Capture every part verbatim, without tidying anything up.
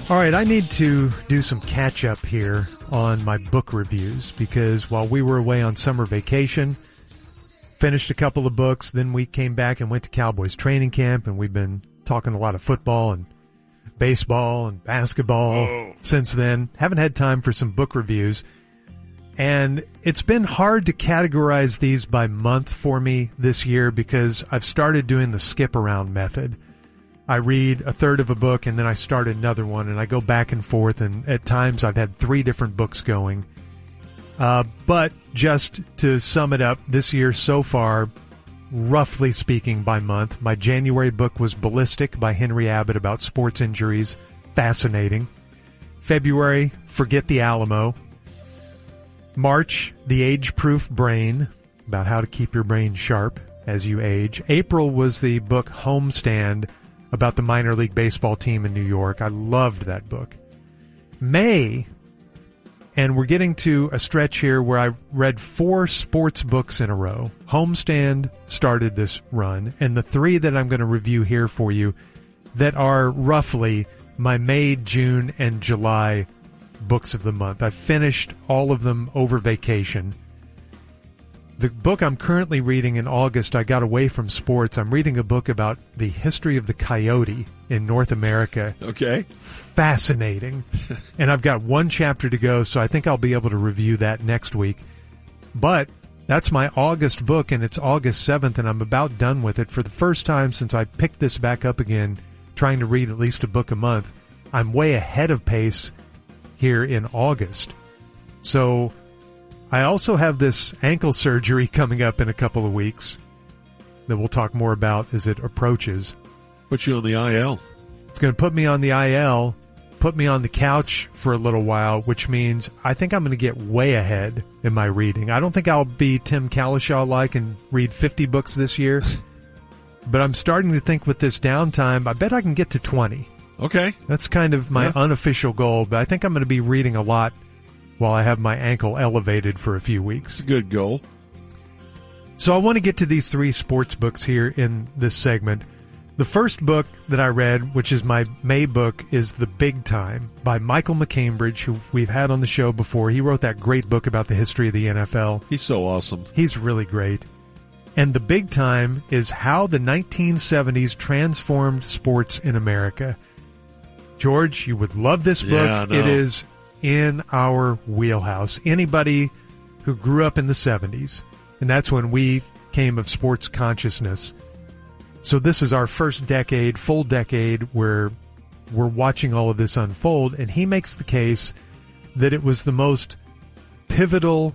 All right, I need to do some catch-up here on my book reviews because while we were away on summer vacation, finished a couple of books, then we came back and went to Cowboys training camp, and we've been talking a lot of football and baseball and basketball oh. since then. Haven't had time for some book reviews, and it's been hard to categorize these by month for me this year because I've started doing the skip-around method. I read a third of a book and then I start another one and I go back and forth, and at times I've had three different books going. Uh, but just to sum it up, this year so far, roughly speaking by month, my January book was Ballistic by Henry Abbott about sports injuries. Fascinating. February, Forget the Alamo. March, The Age-Proof Brain, about how to keep your brain sharp as you age. April was the book Homestand, about the minor league baseball team in New York. I loved that book. May, and we're getting to a stretch here where I read four sports books in a row. Homestand started this run, and the three that I'm going to review here for you that are roughly my May, June, and July books of the month. I finished all of them over vacation. The book I'm currently reading in August, I got away from sports. I'm reading a book about the history of the coyote in North America. Okay. Fascinating. And I've got one chapter to go, so I think I'll be able to review that next week. But that's my August book, and it's August seventh, and I'm about done with it. For the first time since I picked this back up again, trying to read at least a book a month, I'm way ahead of pace here in August. So I also have this ankle surgery coming up in a couple of weeks that we'll talk more about as it approaches. Put you on the I L. It's going to put me on the I L, put me on the couch for a little while, which means I think I'm going to get way ahead in my reading. I don't think I'll be Tim Calishaw-like and read fifty books this year, but I'm starting to think with this downtime, I bet I can get to twenty. Okay. That's kind of my yeah. unofficial goal, but I think I'm going to be reading a lot while I have my ankle elevated for a few weeks. Good goal. So I want to get to these three sports books here in this segment. The first book that I read, which is my May book, is The Big Time by Michael McCambridge, who we've had on the show before. He wrote that great book about the history of the N F L. He's so awesome. He's really great. And The Big Time is how the nineteen seventies transformed sports in America. George, you would love this book. Yeah, I know. It is in our wheelhouse. Anybody who grew up in the seventies, and that's when we came of sports consciousness. So this is our first decade, full decade, where we're watching all of this unfold, and he makes the case that it was the most pivotal,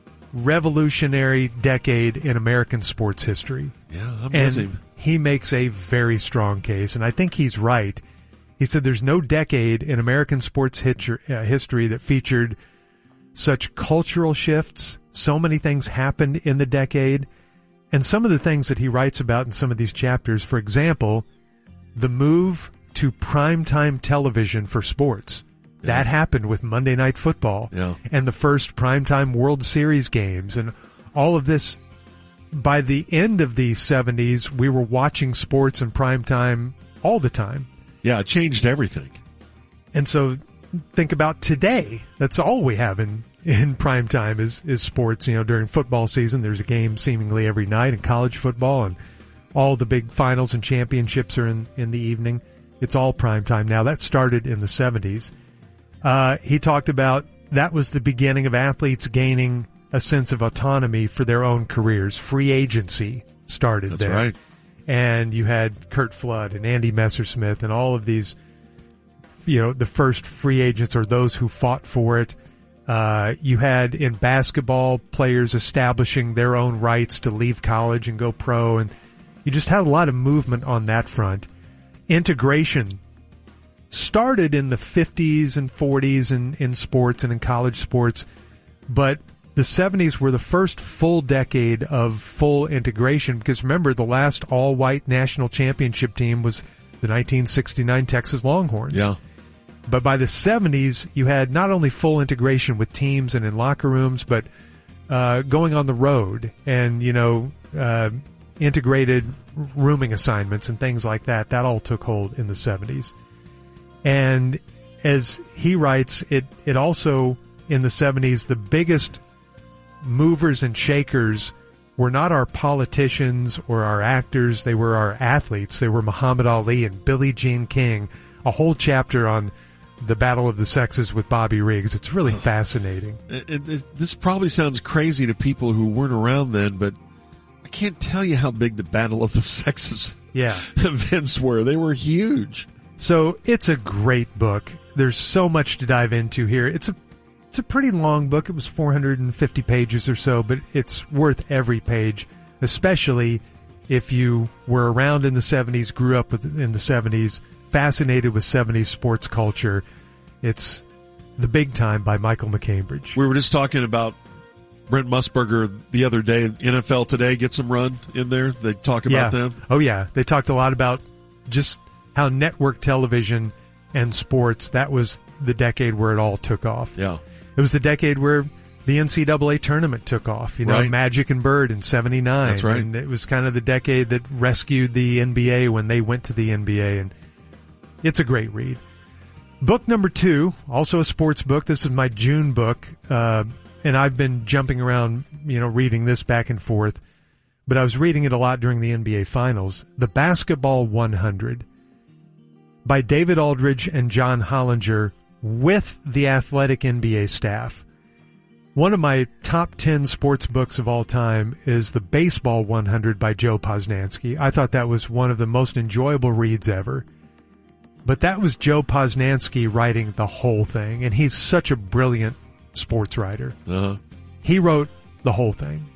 revolutionary decade in American sports history. Yeah, I'm and with him. He makes a very strong case, and I think he's right. He said there's no decade in American sports history that featured such cultural shifts. So many things happened in the decade. And some of the things that he writes about in some of these chapters, for example, the move to primetime television for sports. Yeah. That happened with Monday Night Football yeah. and the first primetime World Series games and all of this. By the end of the seventies, we were watching sports in primetime all the time. Yeah, it changed everything. And so think about today. That's all we have in, in prime time is, is sports. You know, during football season, there's a game seemingly every night in college football, and all the big finals and championships are in, in the evening. It's all prime time now. That started in the seventies. Uh, he talked about that was the beginning of athletes gaining a sense of autonomy for their own careers. Free agency started That's there. right. And you had Curt Flood and Andy Messersmith and all of these, you know, the first free agents or those who fought for it. Uh, you had in basketball players establishing their own rights to leave college and go pro. And you just had a lot of movement on that front. Integration started in the fifties and forties in, in sports and in college sports, but the seventies were the first full decade of full integration because, remember, the last all-white national championship team was the nineteen sixty-nine Texas Longhorns. Yeah. But by the seventies, you had not only full integration with teams and in locker rooms, but uh, going on the road and, you know, uh, integrated rooming assignments and things like that. That all took hold in the seventies. And as he writes, it, it also, in the seventies, the biggest movers and shakers were not our politicians or our actors. They were our athletes. They were Muhammad Ali and Billie Jean King. A whole chapter on the battle of the sexes with Bobby Riggs. It's really fascinating. It, it, it, this probably sounds crazy to people who weren't around then, but I can't tell you how big the battle of the sexes yeah. events were. They were huge. So it's a great book. There's so much to dive into here. It's a It's a pretty long book. It was four hundred fifty pages or so, but it's worth every page, especially if you were around in the seventies, grew up with, in the seventies, fascinated with seventies sports culture. It's The Big Time by Michael McCambridge. We were just talking about Brent Musburger the other day. N F L Today gets some run in there. They talk about yeah. them. Oh, yeah. They talked a lot about just how network television and sports, that was the decade where it all took off. Yeah. It was the decade where the N C double A tournament took off, you know, right. Magic and Bird in seventy-nine. That's right. And it was kind of the decade that rescued the N B A when they went to the N B A, and it's a great read. Book number two, also a sports book. This is my June book, uh, and I've been jumping around, you know, reading this back and forth, but I was reading it a lot during the N B A Finals. The Basketball one hundred by David Aldridge and John Hollinger, with the Athletic N B A staff. One of my top ten sports books of all time is The Baseball one hundred by Joe Posnanski. I thought that was one of the most enjoyable reads ever. But that was Joe Posnanski writing the whole thing, and he's such a brilliant sports writer. Uh-huh. He wrote the whole thing.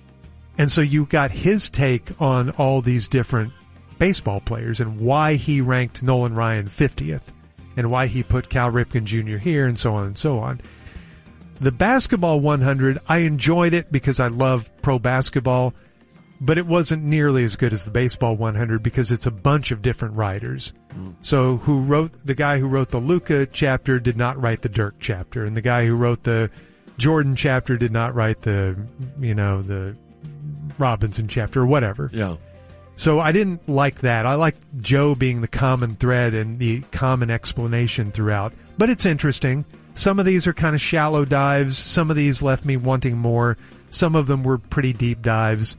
And so you got his take on all these different baseball players and why he ranked Nolan Ryan fiftieth. And why he put Cal Ripken Junior here, and so on and so on. The Basketball one hundred, I enjoyed it because I love pro basketball, but it wasn't nearly as good as the Baseball one hundred because it's a bunch of different writers. Mm. So who wrote, the guy who wrote the Luka chapter did not write the Dirk chapter, and the guy who wrote the Jordan chapter did not write the, you know, the Robinson chapter or whatever. Yeah. So I didn't like that. I like Joe being the common thread and the common explanation throughout. But it's interesting. Some of these are kind of shallow dives. Some of these left me wanting more. Some of them were pretty deep dives.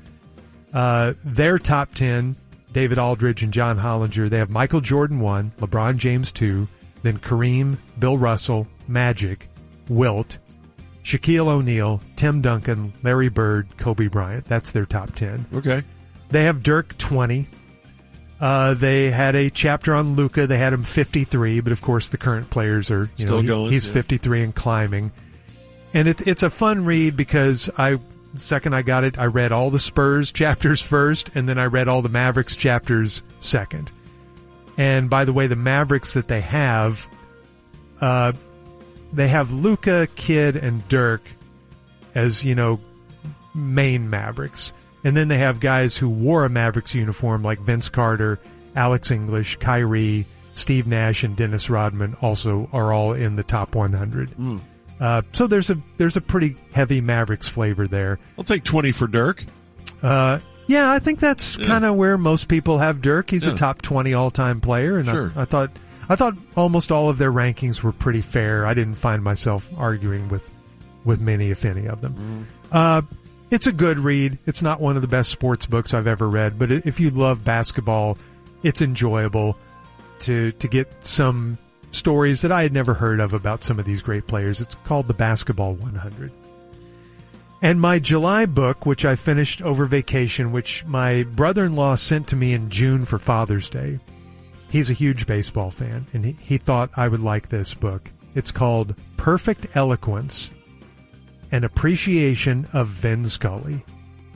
Uh, their top ten, David Aldridge and John Hollinger, they have Michael Jordan one, LeBron James two, then Kareem, Bill Russell, Magic, Wilt, Shaquille O'Neal, Tim Duncan, Larry Bird, Kobe Bryant. That's their top ten. Okay. They have Dirk twenty. Uh, they had a chapter on Luka. They had him fifty-three, but of course the current players are, you still know, he, going. He's yeah. fifty-three and climbing. And it, it's a fun read because I, the second I got it, I read all the Spurs chapters first, and then I read all the Mavericks chapters second. And by the way, the Mavericks that they have, uh, they have Luka, Kidd, and Dirk as, you know, main Mavericks. And then they have guys who wore a Mavericks uniform like Vince Carter, Alex English, Kyrie, Steve Nash, and Dennis Rodman also are all in the top one hundred. Mm. Uh, so there's a there's a pretty heavy Mavericks flavor there. I'll take twenty for Dirk. Uh, yeah, I think that's yeah. kind of where most people have Dirk. He's yeah. a top twenty all-time player, and sure. I, I thought I thought almost all of their rankings were pretty fair. I didn't find myself arguing with with many, if any, of them. Mm. Uh, It's a good read. It's not one of the best sports books I've ever read, but if you love basketball, it's enjoyable to to get some stories that I had never heard of about some of these great players. It's called The Basketball one hundred. And my July book, which I finished over vacation, which my brother-in-law sent to me in June for Father's Day. He's a huge baseball fan, and he, he thought I would like this book. It's called Perfect Eloquence, An Appreciation of Vin Scully.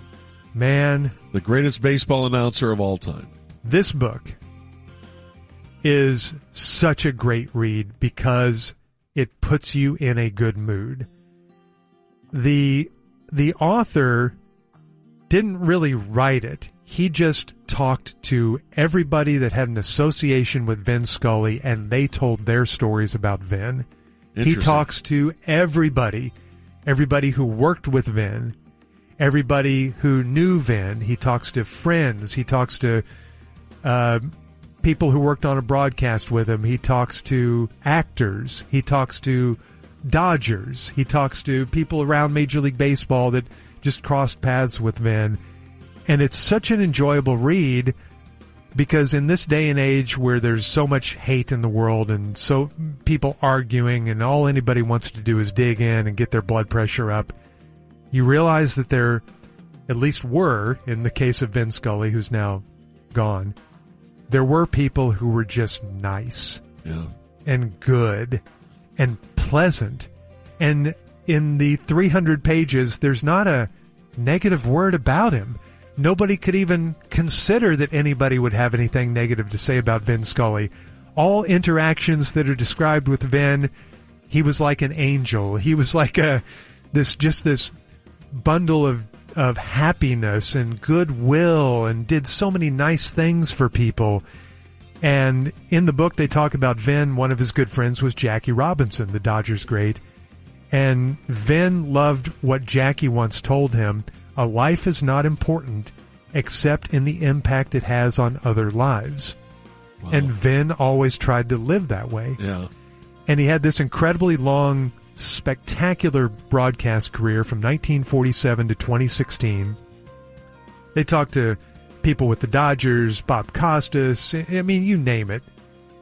Man, the greatest baseball announcer of all time. This book is such a great read because it puts you in a good mood. The the author didn't really write it. He just talked to everybody that had an association with Vin Scully, and they told their stories about Vin. He talks to everybody. Everybody who worked with Vin, everybody who knew Vin. He talks to friends. He talks to uh, people who worked on a broadcast with him. He talks to actors. He talks to Dodgers. He talks to people around Major League Baseball that just crossed paths with Vin. And it's such an enjoyable read because in this day and age where there's so much hate in the world and so people arguing and all anybody wants to do is dig in and get their blood pressure up, you realize that there at least were, in the case of Vin Scully, who's now gone, there were people who were just nice yeah. and good and pleasant. And in the three hundred pages, there's not a negative word about him. Nobody could even consider that anybody would have anything negative to say about Vin Scully. All interactions that are described with Vin, he was like an angel. He was like a this just this bundle of of happiness and goodwill and did so many nice things for people. And in the book, they talk about Vin. One of his good friends was Jackie Robinson, the Dodgers great. And Vin loved what Jackie once told him: a life is not important except in the impact it has on other lives. Wow. And Vin always tried to live that way. Yeah. And he had this incredibly long, spectacular broadcast career from nineteen forty-seven to twenty sixteen. They talked to people with the Dodgers, Bob Costas, I mean, you name it.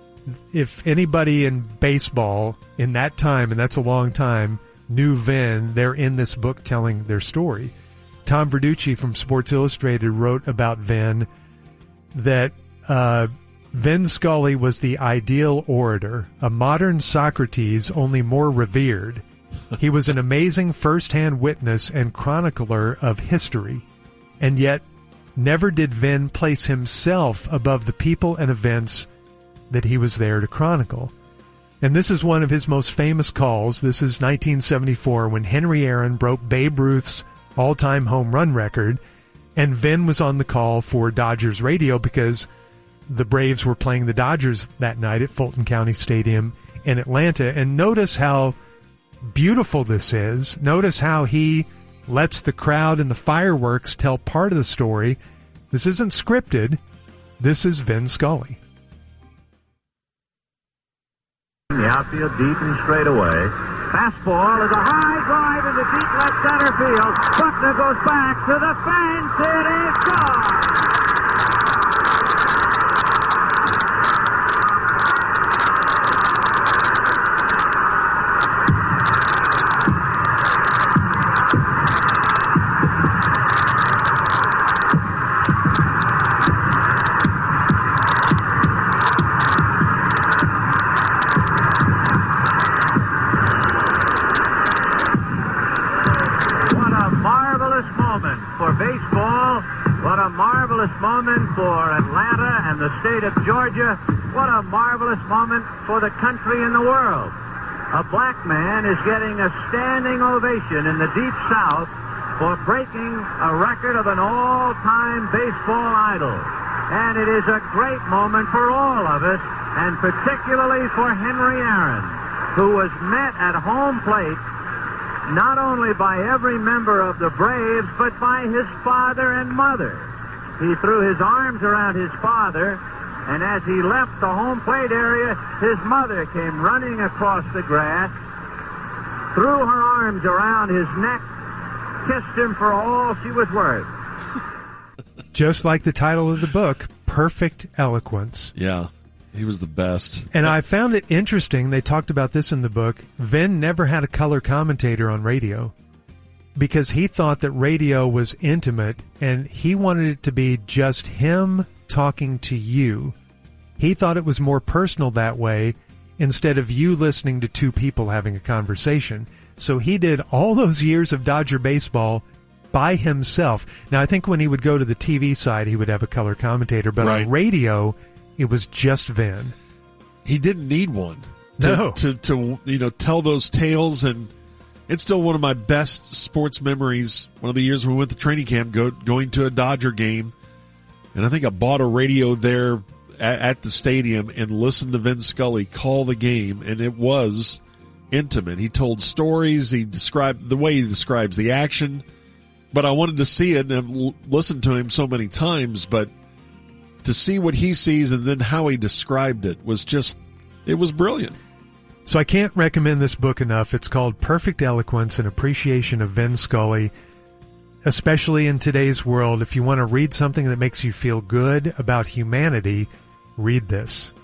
If anybody in baseball in that time, and that's a long time, knew Vin, they're in this book telling their story. Tom Verducci from Sports Illustrated wrote about Vin that uh, Vin Scully was the ideal orator, a modern Socrates, only more revered. He was an amazing first-hand witness and chronicler of history, and yet never did Vin place himself above the people and events that he was there to chronicle. And this is one of his most famous calls. This is nineteen seventy-four when Henry Aaron broke Babe Ruth's all-time home run record, and Vin was on the call for Dodgers radio because the Braves were playing the Dodgers that night at Fulton County Stadium in Atlanta. And notice how beautiful this is. Notice how he lets the crowd and the fireworks tell part of the story. This isn't scripted. This is Vin Scully. The outfield deep and straight away. Fastball is a high drive into deep left center field. Buckner goes back to the fence. It is gone. Moment for Atlanta and the state of Georgia. What a marvelous moment for the country and the world. A black man is getting a standing ovation in the Deep South for breaking a record of an all-time baseball idol. And it is a great moment for all of us, and particularly for Henry Aaron, who was met at home plate not only by every member of the Braves, but by his father and mother. He threw his arms around his father, and as he left the home plate area, his mother came running across the grass, threw her arms around his neck, kissed him for all she was worth. Just like the title of the book, Perfect Eloquence. Yeah, he was the best. And I found it interesting, they talked about this in the book, Vin never had a color commentator on radio, because he thought that radio was intimate and he wanted it to be just him talking to you. He thought it was more personal that way instead of you listening to two people having a conversation. So he did all those years of Dodger baseball by himself. Now, I think when he would go to the T V side, he would have a color commentator, but right. on radio, it was just Vin. He didn't need one to, no. to, to, you know, tell those tales. And it's still one of my best sports memories. One of the years we went to training camp, go, going to a Dodger game, and I think I bought a radio there at, at the stadium and listened to Vin Scully call the game, and it was intimate. He told stories. He described the way he describes the action, but I wanted to see it and I've listened to him so many times. But to see what he sees and then how he described it was just, it was brilliant. So I can't recommend this book enough. It's called Perfect Eloquence, An Appreciation of Vin Scully. Especially in today's world, if you want to read something that makes you feel good about humanity, read this.